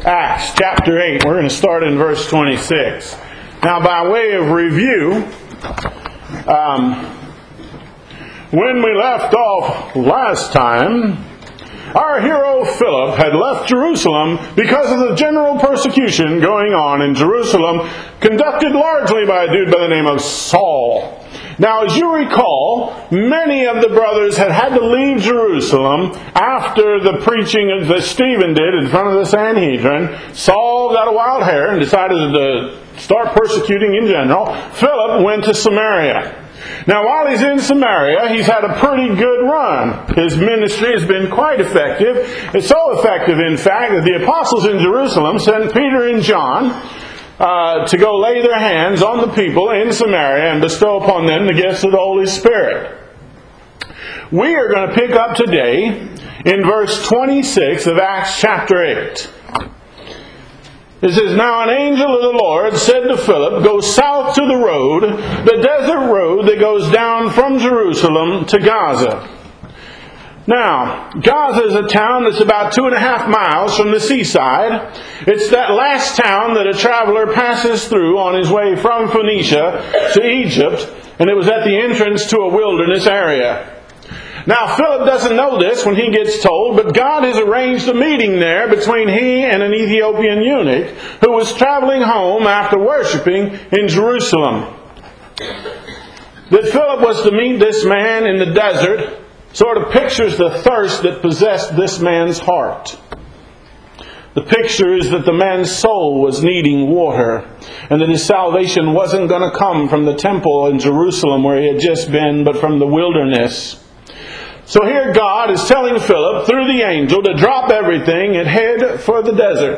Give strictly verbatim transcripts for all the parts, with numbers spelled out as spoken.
Acts chapter eight. We're going to start in verse twenty-six. Now, by way of review, um, when we left off last time, our hero Philip had left Jerusalem because of the general persecution going on in Jerusalem, conducted largely by a dude by the name of Saul. Now, as you recall, many of the brothers had had to leave Jerusalem after the preaching that Stephen did in front of the Sanhedrin. Saul got a wild hair and decided to start persecuting in general. Philip went to Samaria. Now, while he's in Samaria, he's had a pretty good run. His ministry has been quite effective. It's so effective, in fact, that the apostles in Jerusalem sent Peter and John Uh, to go lay their hands on the people in Samaria and bestow upon them the gifts of the Holy Spirit. We are going to pick up today in verse twenty-six of Acts chapter eight. It says, "Now an angel of the Lord said to Philip, 'Go south to the road, the desert road that goes down from Jerusalem to Gaza.'" Now, Gaza is a town that's about two and a half miles from the seaside. It's that last town that a traveler passes through on his way from Phoenicia to Egypt, and it was at the entrance to a wilderness area. Now, Philip doesn't know this when he gets told, but God has arranged a meeting there between he and an Ethiopian eunuch who was traveling home after worshiping in Jerusalem. That Philip was to meet this man in the desert sort of pictures the thirst that possessed this man's heart. The picture is that the man's soul was needing water, and that his salvation wasn't going to come from the temple in Jerusalem where he had just been, but from the wilderness. So here God is telling Philip through the angel to drop everything and head for the desert.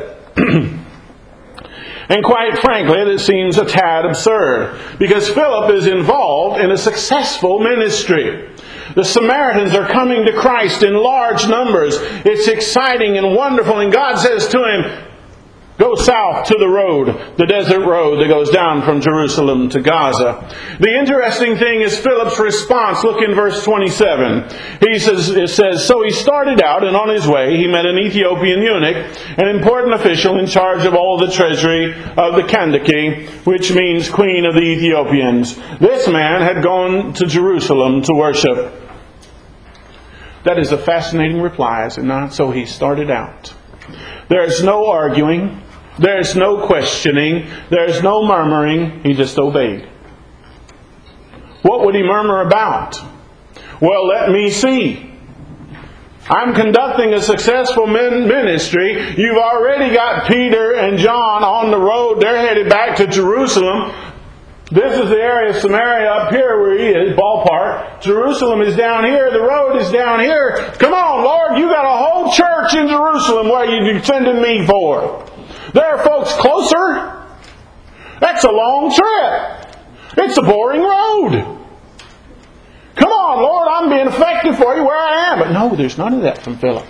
And quite frankly, it seems a tad absurd, because Philip is involved in a successful ministry. The Samaritans are coming to Christ in large numbers. It's exciting and wonderful. And God says to him, "Go south to the road, the desert road that goes down from Jerusalem to Gaza." The interesting thing is Philip's response. Look in verse twenty-seven. He says, it says, "So he started out, and on his way he met an Ethiopian eunuch, an important official in charge of all the treasury of the Kandake, which means Queen of the Ethiopians. This man had gone to Jerusalem to worship." That is a fascinating reply, is it not? So he started out. There's no arguing. There's no questioning. There's no murmuring. He just obeyed. What would he murmur about? Well, let me see. I'm conducting a successful ministry. You've already got Peter and John on the road. They're headed back to Jerusalem. This is the area of Samaria up here where he is, ballpark. Jerusalem is down here. The road is down here. Come on, Lord, you got a whole church in Jerusalem. What are you sending me for? There are folks closer. That's a long trip. It's a boring road. Come on, Lord, I'm being effective for you where I am. But no, there's none of that from Philip.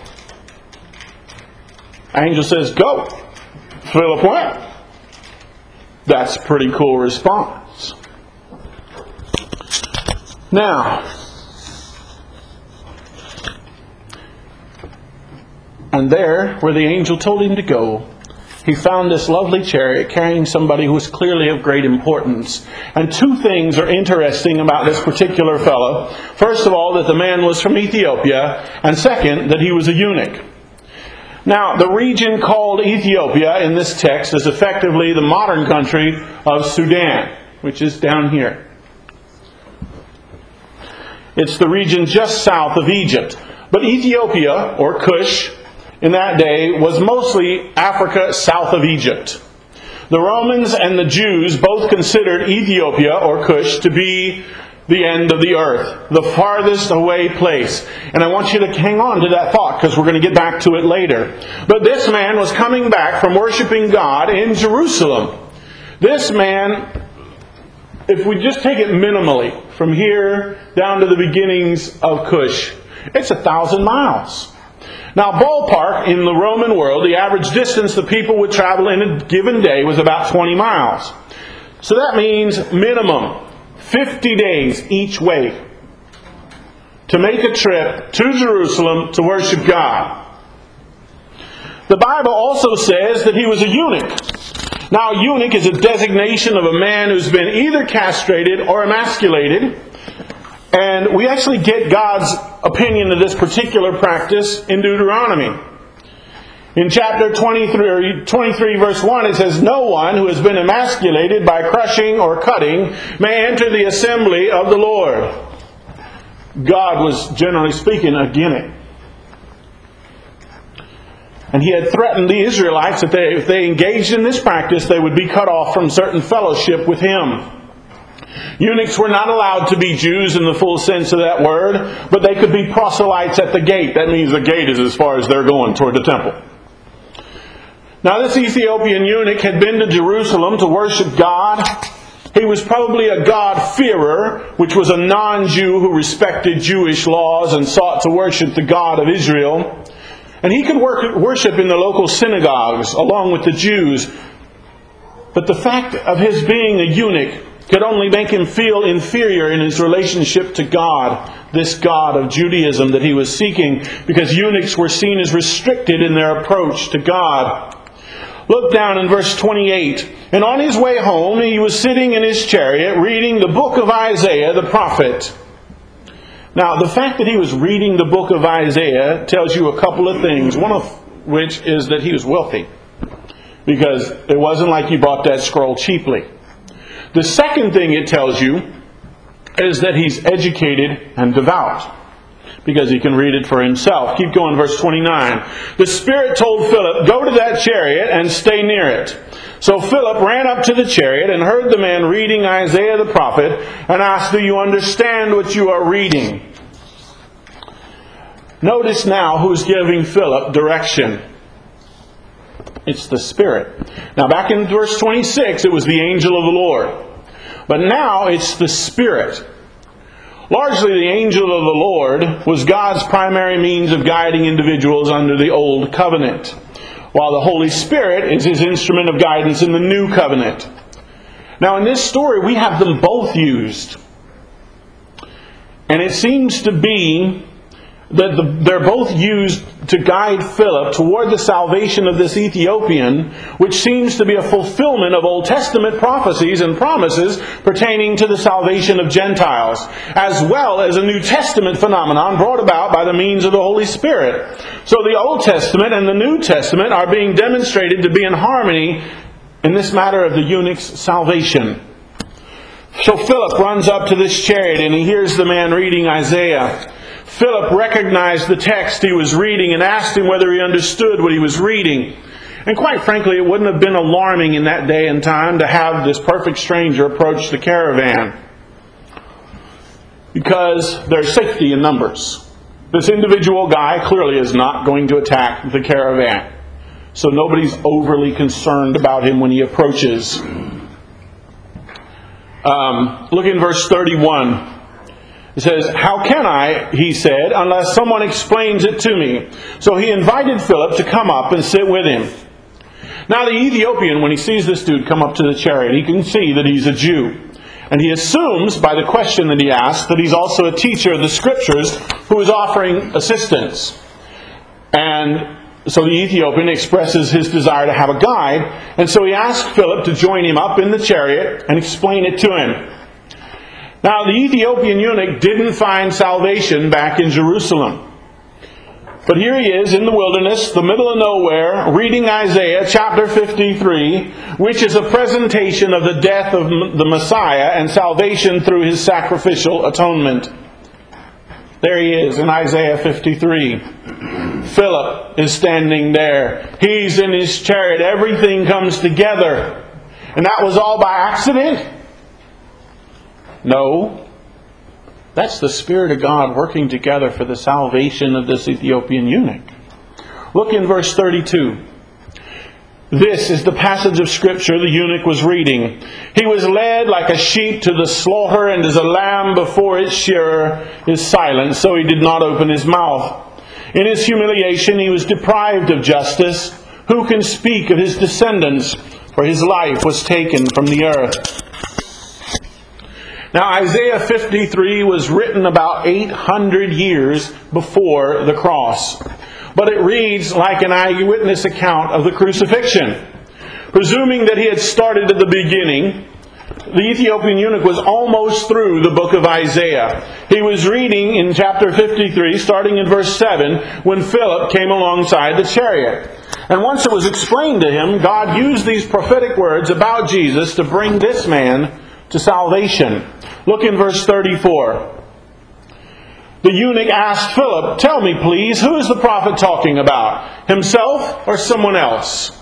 Angel says, "Go." Philip went. That's a pretty cool response. Now, and there, where the angel told him to go, he found this lovely chariot carrying somebody who was clearly of great importance. And two things are interesting about this particular fellow. First of all, that the man was from Ethiopia, and second, that he was a eunuch. Now, the region called Ethiopia in this text is effectively the modern country of Sudan, which is down here. It's the region just south of Egypt. But Ethiopia, or Cush, in that day was mostly Africa south of Egypt. The Romans and the Jews both considered Ethiopia, or Cush, to be the end of the earth, the farthest away place. And I want you to hang on to that thought, because we're going to get back to it later. But this man was coming back from worshiping God in Jerusalem. This man, if we just take it minimally, from here down to the beginnings of Cush, it's a thousand miles. Now, ballpark, in the Roman world, the average distance that people would travel in a given day was about twenty miles. So that means minimum fifty days each way to make a trip to Jerusalem to worship God. The Bible also says that he was a eunuch. Now, a eunuch is a designation of a man who's been either castrated or emasculated. And we actually get God's opinion of this particular practice in Deuteronomy. In chapter twenty-three, twenty-three, verse one, it says, "No one who has been emasculated by crushing or cutting may enter the assembly of the Lord." God was, generally speaking, against it. And he had threatened the Israelites that they, if they engaged in this practice, they would be cut off from certain fellowship with him. Eunuchs were not allowed to be Jews in the full sense of that word, but they could be proselytes at the gate. That means the gate is as far as they're going toward the temple. Now, this Ethiopian eunuch had been to Jerusalem to worship God. He was probably a God-fearer, which was a non-Jew who respected Jewish laws and sought to worship the God of Israel. And he could work, worship in the local synagogues along with the Jews. But the fact of his being a eunuch could only make him feel inferior in his relationship to God, this God of Judaism that he was seeking, because eunuchs were seen as restricted in their approach to God. Look down in verse twenty-eight. "And on his way home, he was sitting in his chariot, reading the book of Isaiah the prophet." Now, the fact that he was reading the book of Isaiah tells you a couple of things. One of which is that he was wealthy, because it wasn't like he bought that scroll cheaply. The second thing it tells you is that he's educated and devout, because he can read it for himself. Keep going, verse twenty-nine. "The Spirit told Philip, 'Go to that chariot and stay near it.' So Philip ran up to the chariot and heard the man reading Isaiah the prophet and asked, 'Do you understand what you are reading?'" Notice now who's giving Philip direction. It's the Spirit. Now, back in verse twenty-six, it was the angel of the Lord. But now it's the Spirit. Largely, the angel of the Lord was God's primary means of guiding individuals under the Old Covenant, while the Holy Spirit is his instrument of guidance in the New Covenant. Now, in this story, we have them both used. And it seems to be that the, they're both used to guide Philip toward the salvation of this Ethiopian, which seems to be a fulfillment of Old Testament prophecies and promises pertaining to the salvation of Gentiles, as well as a New Testament phenomenon brought about by the means of the Holy Spirit. So the Old Testament and the New Testament are being demonstrated to be in harmony in this matter of the eunuch's salvation. So Philip runs up to this chariot and he hears the man reading Isaiah. Philip recognized the text he was reading and asked him whether he understood what he was reading. And quite frankly, it wouldn't have been alarming in that day and time to have this perfect stranger approach the caravan, because there's safety in numbers. This individual guy clearly is not going to attack the caravan, so nobody's overly concerned about him when he approaches. Um, look in verse thirty-one. It says, "How can I," he said, "unless someone explains it to me?" So he invited Philip to come up and sit with him. Now the Ethiopian, when he sees this dude come up to the chariot, he can see that he's a Jew. And he assumes, by the question that he asks, that he's also a teacher of the Scriptures who is offering assistance. And so the Ethiopian expresses his desire to have a guide. And so he asks Philip to join him up in the chariot and explain it to him. Now, the Ethiopian eunuch didn't find salvation back in Jerusalem. But here he is in the wilderness, the middle of nowhere, reading Isaiah chapter fifty-three, which is a presentation of the death of the Messiah and salvation through his sacrificial atonement. There he is in Isaiah fifty-three. Philip is standing there. He's in his chariot. Everything comes together. And that was all by accident? No. That's the Spirit of God working together for the salvation of this Ethiopian eunuch. Look in verse thirty-two. This is the passage of Scripture the eunuch was reading. "He was led like a sheep to the slaughter, and as a lamb before its shearer is silent, so he did not open his mouth. In his humiliation he was deprived of justice. Who can speak of his descendants? For his life was taken from the earth." Now, Isaiah fifty-three was written about eight hundred years before the cross. but it reads like an eyewitness account of the crucifixion. Presuming that he had started at the beginning, the Ethiopian eunuch was almost through the book of Isaiah. He was reading in chapter fifty-three, starting in verse seven, when Philip came alongside the chariot. And once it was explained to him, God used these prophetic words about Jesus to bring this man to salvation. Look in verse thirty-four. The eunuch asked Philip, "Tell me, please, who is the prophet talking about? Himself or someone else?"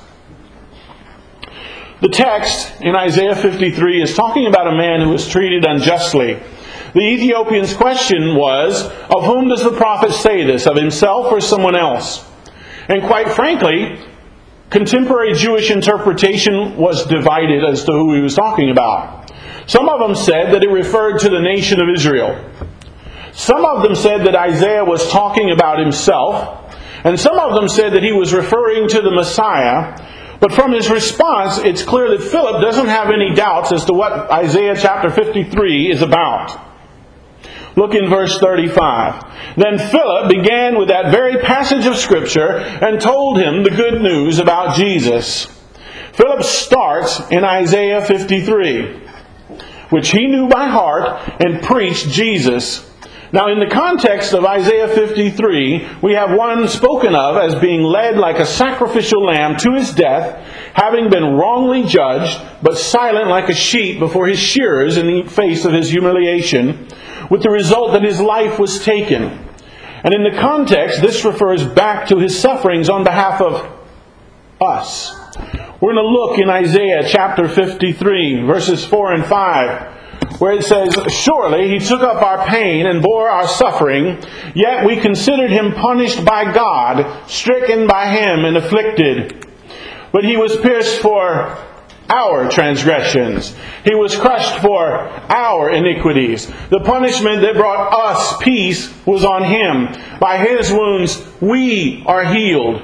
The text in Isaiah fifty-three is talking about a man who was treated unjustly. The Ethiopian's question was, of whom does the prophet say this? Of himself or someone else? And quite frankly, contemporary Jewish interpretation was divided as to who he was talking about. Some of them said that it referred to the nation of Israel. Some of them said that Isaiah was talking about himself. And some of them said that he was referring to the Messiah. But from his response, it's clear that Philip doesn't have any doubts as to what Isaiah chapter fifty-three is about. Look in verse thirty-five. Then Philip began with that very passage of Scripture and told him the good news about Jesus. Philip starts in Isaiah fifty-three, which he knew by heart, and preached Jesus. Now, in the context of Isaiah fifty-three, we have one spoken of as being led like a sacrificial lamb to his death, having been wrongly judged, but silent like a sheep before his shearers in the face of his humiliation, with the result that his life was taken. And in the context, this refers back to his sufferings on behalf of us. We're going to look in Isaiah chapter fifty-three, verses four and five, where it says, "Surely he took up our pain and bore our suffering, yet we considered him punished by God, stricken by him and afflicted. But he was pierced for our transgressions. He was crushed for our iniquities. The punishment that brought us peace was on him. By his wounds we are healed."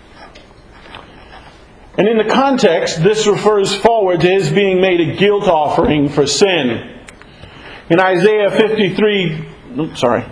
And in the context, this refers forward to his being made a guilt offering for sin. In Isaiah fifty-three, oops, sorry.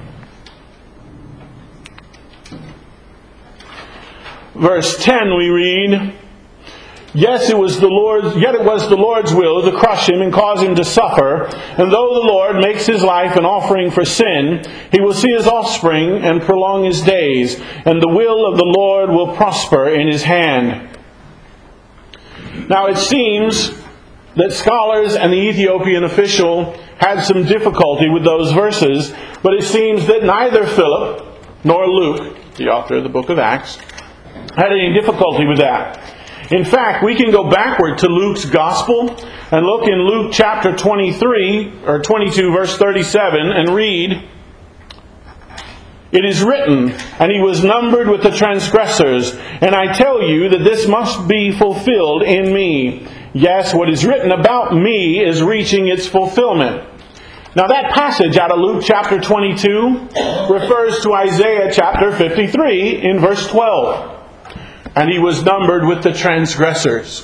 Verse ten we read, "Yes, it was the Lord's, yet it was the Lord's will to crush him and cause him to suffer. And though the Lord makes his life an offering for sin, he will see his offspring and prolong his days, and the will of the Lord will prosper in his hand." Now it seems that scholars and the Ethiopian official had some difficulty with those verses, but it seems that neither Philip nor Luke, the author of the book of Acts, had any difficulty with that. In fact, we can go backward to Luke's Gospel and look in Luke chapter twenty-three, or twenty-two, verse thirty-seven, and read, "It is written, and he was numbered with the transgressors. And I tell you that this must be fulfilled in me. Yes, what is written about me is reaching its fulfillment." Now that passage out of Luke chapter twenty-two refers to Isaiah chapter fifty-three in verse twelve. "And he was numbered with the transgressors."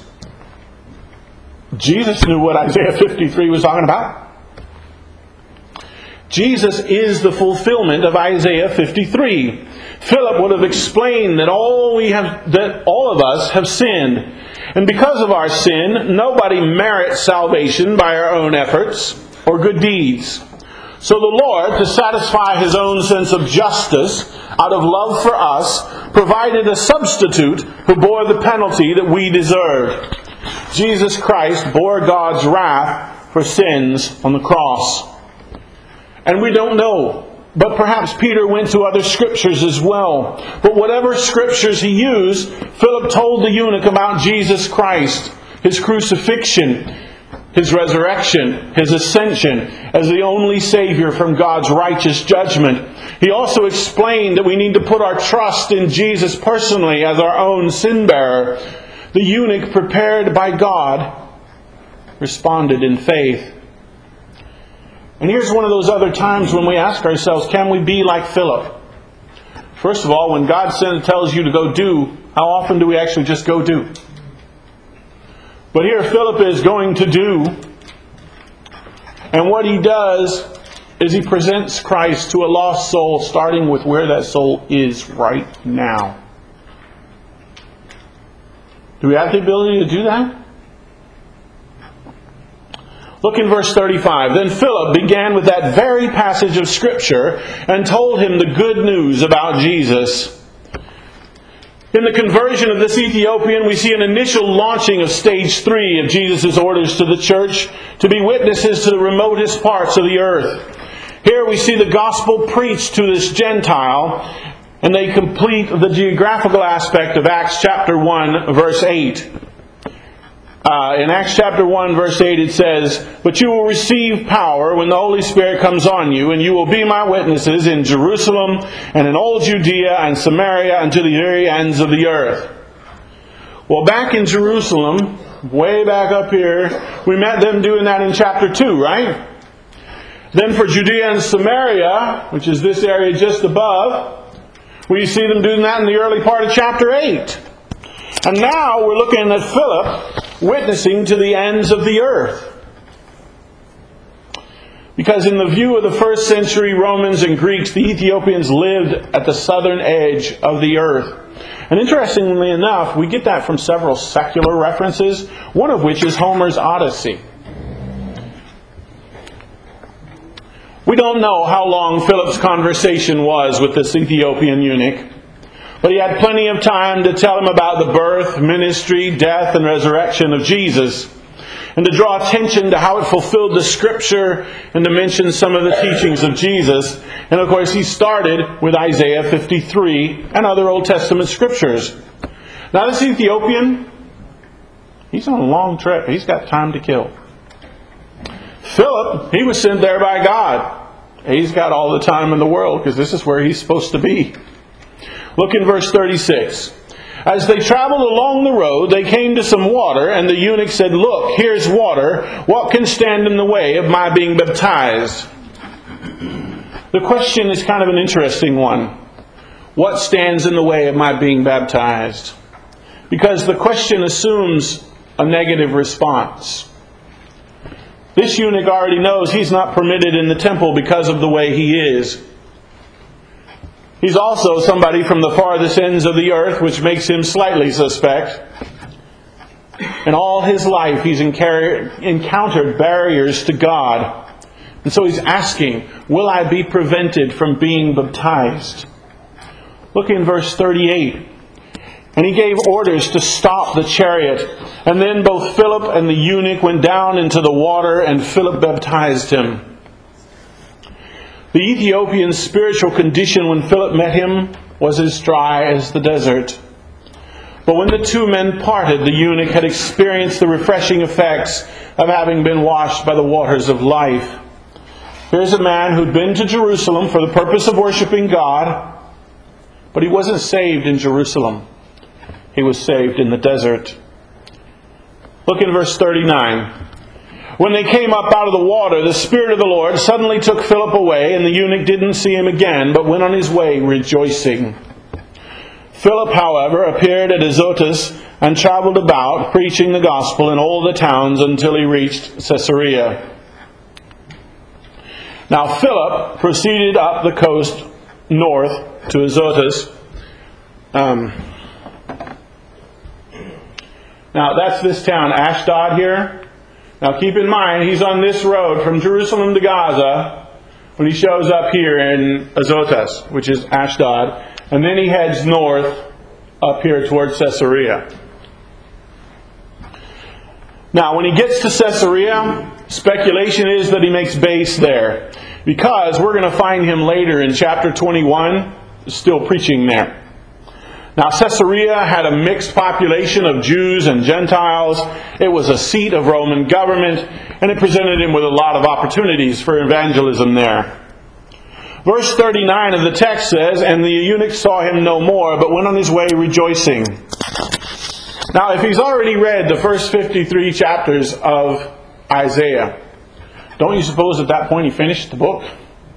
Jesus knew what Isaiah fifty-three was talking about. Jesus is the fulfillment of Isaiah fifty-three. Philip would have explained that all we have, that all of us have sinned. And because of our sin, nobody merits salvation by our own efforts or good deeds. So the Lord, to satisfy his own sense of justice, out of love for us, provided a substitute who bore the penalty that we deserved. Jesus Christ bore God's wrath for sins on the cross. And we don't know, but perhaps Peter went to other scriptures as well. But whatever scriptures he used, Philip told the eunuch about Jesus Christ, his crucifixion, his resurrection, his ascension as the only Savior from God's righteous judgment. He also explained that we need to put our trust in Jesus personally as our own sin bearer. The eunuch, prepared by God, responded in faith. And here's one of those other times when we ask ourselves, can we be like Philip? First of all, when God sends, tells you to go do, how often do we actually just go do? But here Philip is going to do. And what he does is he presents Christ to a lost soul, starting with where that soul is right now. Do we have the ability to do that? Look in verse thirty-five. Then Philip began with that very passage of Scripture and told him the good news about Jesus. In the conversion of this Ethiopian, we see an initial launching of stage three of Jesus' orders to the church to be witnesses to the remotest parts of the earth. Here we see the gospel preached to this Gentile, and they complete the geographical aspect of Acts chapter one, verse eight. Uh, in Acts chapter one, verse eight, it says, "But you will receive power when the Holy Spirit comes on you, and you will be my witnesses in Jerusalem and in all Judea and Samaria and to the very ends of the earth." Well, back in Jerusalem, way back up here, we met them doing that in chapter two, right? Then for Judea and Samaria, which is this area just above, we see them doing that in the early part of chapter eight. And now we're looking at Philip witnessing to the ends of the earth. Because in the view of the first century Romans and Greeks, the Ethiopians lived at the southern edge of the earth. And interestingly enough, we get that from several secular references, one of which is Homer's Odyssey. We don't know how long Philip's conversation was with this Ethiopian eunuch, but he had plenty of time to tell him about the birth, ministry, death, and resurrection of Jesus, and to draw attention to how it fulfilled the Scripture and to mention some of the teachings of Jesus. And of course, he started with Isaiah fifty-three and other Old Testament Scriptures. Now this Ethiopian, he's on a long trip. He's got time to kill. Philip, he was sent there by God. He's got all the time in the world because this is where he's supposed to be. Look in verse thirty-six. As they traveled along the road, they came to some water, and the eunuch said, "Look, here's water. What can stand in the way of my being baptized?" The question is kind of an interesting one. What stands in the way of my being baptized? Because the question assumes a negative response. This eunuch already knows he's not permitted in the temple because of the way he is. He's also somebody from the farthest ends of the earth, which makes him slightly suspect. And all his life he's encountered barriers to God. And so he's asking, will I be prevented from being baptized? Look in verse thirty-eight. And he gave orders to stop the chariot. And then both Philip and the eunuch went down into the water, and Philip baptized him. The Ethiopian's spiritual condition when Philip met him was as dry as the desert. But when the two men parted, the eunuch had experienced the refreshing effects of having been washed by the waters of life. Here's a man who'd been to Jerusalem for the purpose of worshiping God, but he wasn't saved in Jerusalem. He was saved in the desert. Look in verse thirty-nine. When they came up out of the water, the Spirit of the Lord suddenly took Philip away, and the eunuch didn't see him again, but went on his way rejoicing. Philip, however, appeared at Azotus and traveled about, preaching the gospel in all the towns until he reached Caesarea. Now Philip proceeded up the coast north to Azotus. Um, now that's this town, Ashdod here. Now keep in mind, he's on this road from Jerusalem to Gaza when he shows up here in Azotus, which is Ashdod. And then he heads north up here towards Caesarea. Now when he gets to Caesarea, speculation is that he makes base there, because we're going to find him later in chapter twenty-one still preaching there. Now Caesarea had a mixed population of Jews and Gentiles. It was a seat of Roman government, and it presented him with a lot of opportunities for evangelism there. Verse thirty-nine of the text says, "And the eunuch saw him no more, but went on his way rejoicing." Now if he's already read the first fifty-three chapters of Isaiah, don't you suppose at that point he finished the book?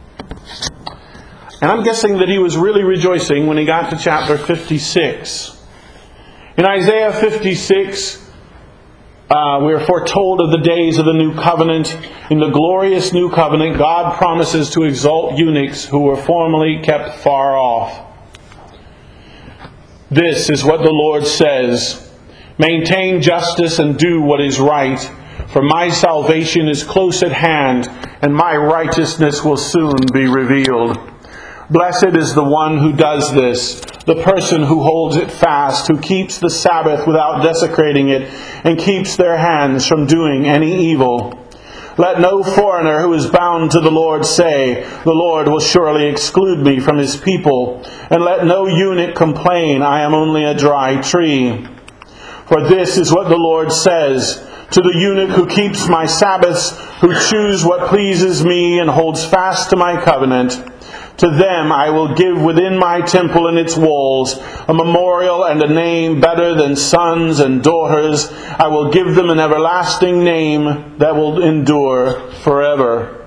And I'm guessing that he was really rejoicing when he got to chapter fifty-six. In Isaiah fifty-six, uh, we are foretold of the days of the new covenant. In the glorious new covenant, God promises to exalt eunuchs who were formerly kept far off. This is what the Lord says: Maintain justice and do what is right, for my salvation is close at hand, and my righteousness will soon be revealed. Blessed is the one who does this, the person who holds it fast, who keeps the Sabbath without desecrating it, and keeps their hands from doing any evil. Let no foreigner who is bound to the Lord say, the Lord will surely exclude me from his people. And let no eunuch complain, I am only a dry tree. For this is what the Lord says, to the eunuch who keeps my Sabbaths, who choose what pleases me and holds fast to my covenant. To them I will give within my temple and its walls a memorial and a name better than sons and daughters. I will give them an everlasting name that will endure forever.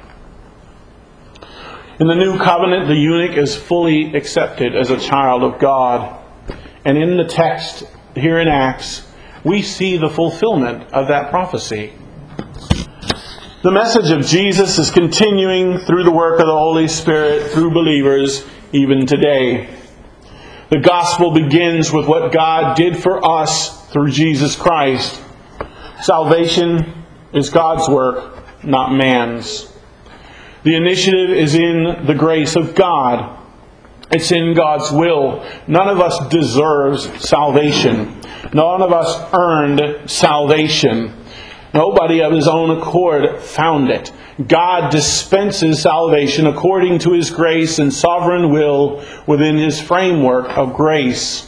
In the new covenant, the eunuch is fully accepted as a child of God. And in the text here in Acts, we see the fulfillment of that prophecy. The message of Jesus is continuing through the work of the Holy Spirit through believers even today. The gospel begins with what God did for us through Jesus Christ. Salvation is God's work, not man's. The initiative is in the grace of God. It's in God's will. None of us deserves salvation. None of us earned salvation. Nobody of his own accord found it. God dispenses salvation according to his grace and sovereign will within his framework of grace.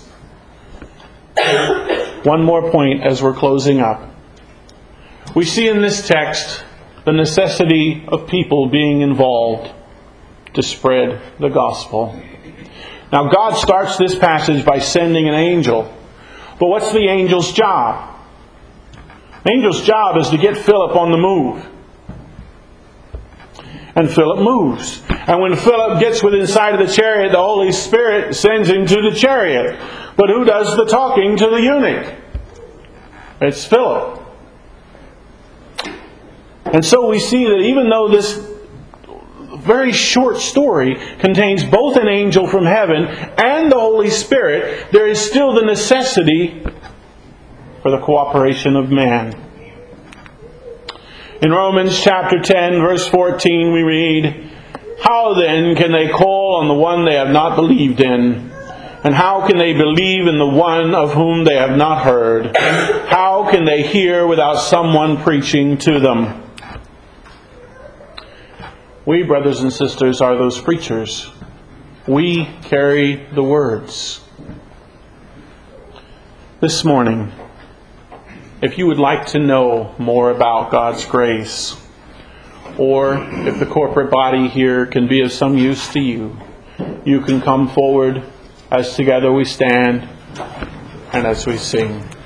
One more point as we're closing up. We see in this text the necessity of people being involved to spread the gospel. Now God starts this passage by sending an angel. But what's the angel's job? The angel's job is to get Philip on the move. And Philip moves. And when Philip gets within sight of the chariot, the Holy Spirit sends him to the chariot. But who does the talking to the eunuch? It's Philip. And so we see that even though this very short story contains both an angel from heaven and the Holy Spirit, there is still the necessity for the cooperation of man. In Romans chapter ten, verse fourteen, we read, how then can they call on the one they have not believed in? And how can they believe in the one of whom they have not heard? How can they hear without someone preaching to them? We, brothers and sisters, are those preachers. We carry the words. This morning, if you would like to know more about God's grace, or if the corporate body here can be of some use to you, you can come forward as together we stand and as we sing.